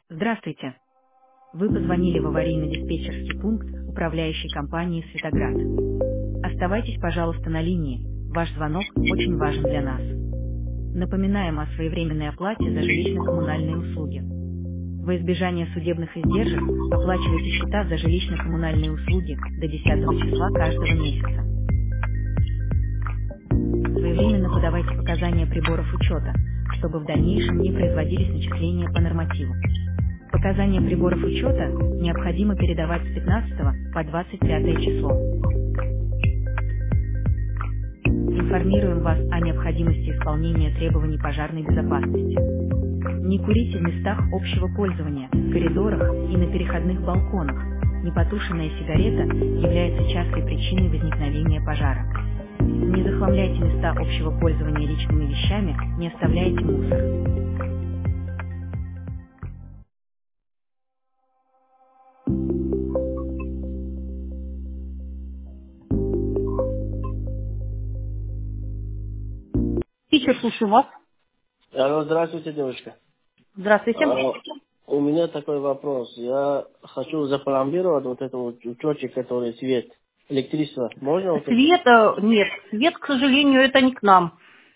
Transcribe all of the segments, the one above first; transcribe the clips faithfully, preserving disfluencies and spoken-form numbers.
Здравствуйте. Вы позвонили в аварийно-диспетчерский пункт управляющей компании «Светоград». Оставайтесь, пожалуйста, на линии. Ваш звонок очень важен для нас. Напоминаем о своевременной оплате за жилищно-коммунальные услуги. Во избежание судебных издержек оплачивайте счета за жилищно-коммунальные услуги до десятого числа каждого месяца. Своевременно подавайте показания приборов учета, чтобы в дальнейшем не производились начисления по нормативу. Показания приборов учета необходимо передавать с пятнадцатого по двадцать пятое число. Информируем вас о необходимости исполнения требований пожарной безопасности. Не курите в местах общего пользования, в коридорах и на переходных балконах. Непотушенная сигарета является частой причиной возникновения пожара. Не захламляйте места общего пользования личными вещами, не оставляйте мусор. Питер, слушаю вас. Алло, здравствуйте, девушка. Здравствуйте. А, у меня такой вопрос. Я хочу запломбировать вот этот вот учетчик, который свет, электричество. Можно вот это? Свет, э, нет, свет, к сожалению, это не к нам.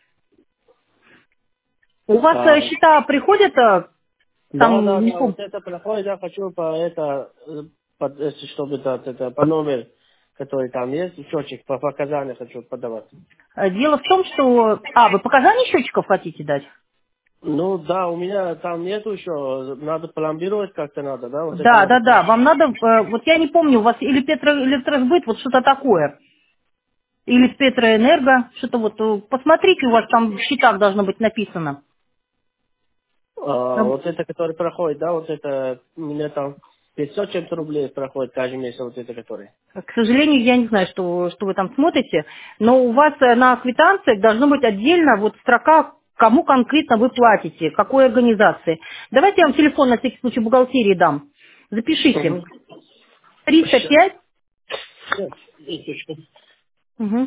У вас А, э, счета приходят, э, да, там, да, не да, помню. вот это проходит, я хочу по это, э, под- если чтобы это, это, по номер, который там есть, счетчик, по показаниям хочу подавать. Э, Дело в том, что... А, вы показания счетчиков хотите дать? Ну да, у меня там нету еще, надо пломбировать как-то надо, да, вот это Да, надо. да, да, вам надо, э, вот я не помню, у вас или Петроэлектросбыт, вот что-то такое, или Петроэнерго, что-то вот, э, посмотрите, у вас там в счетах должно быть написано. А, Э, вот это, который проходит, да, вот это, у меня там пятьсот чем-то рублей проходит каждый месяц, вот это, который. К сожалению, я не знаю, что, что вы там смотрите, но у вас э, на квитанциях должно быть отдельно вот строка, кому конкретно вы платите, какой организации. Давайте я вам телефон на всякий случай бухгалтерии дам. Запишите. Угу. триста Сейчас, пять. сейчас, минуточку. Угу.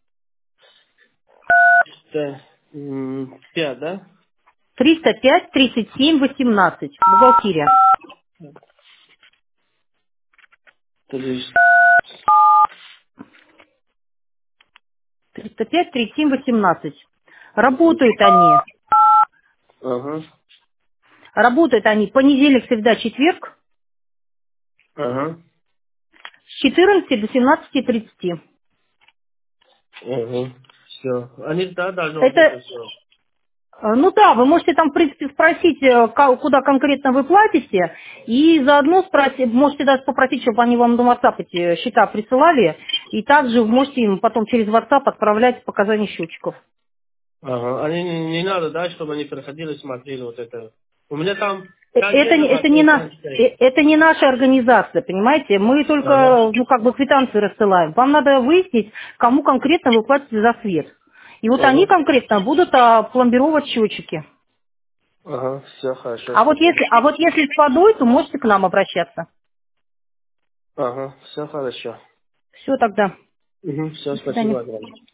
Это, м, пять, да? триста пять тридцать семь восемнадцать. Бухгалтерия. То есть, триста пять тридцать семь восемнадцать. Работают они. ага, Работают они понедельник, среда, четверг ага, с четырнадцати до семнадцати тридцати. ага, все. Они, да, должно быть Это, это все. э, ну да, вы можете там, в принципе, спросить, э, ка- куда конкретно вы платите, и заодно спросить, можете даже попросить, чтобы они вам на WhatsApp эти счета присылали, и также можете им потом через WhatsApp отправлять показания счетчиков. Ага, они не, не надо, да, чтобы они проходили, смотрели вот это. У меня там Э, Это, не- конкретно это, не на, написано э, стоит. это не наша организация, понимаете? Мы Ага, только, ну, как бы квитанции рассылаем. Вам надо выяснить, кому конкретно вы платите за свет. И вот они ага, конкретно будут а, пломбировать счетчики. ага, все хорошо, А вот спасибо. если, а вот если с водой, то можете к нам обращаться. Ага, все хорошо. Все тогда. Угу, все, До свидания. спасибо огромное.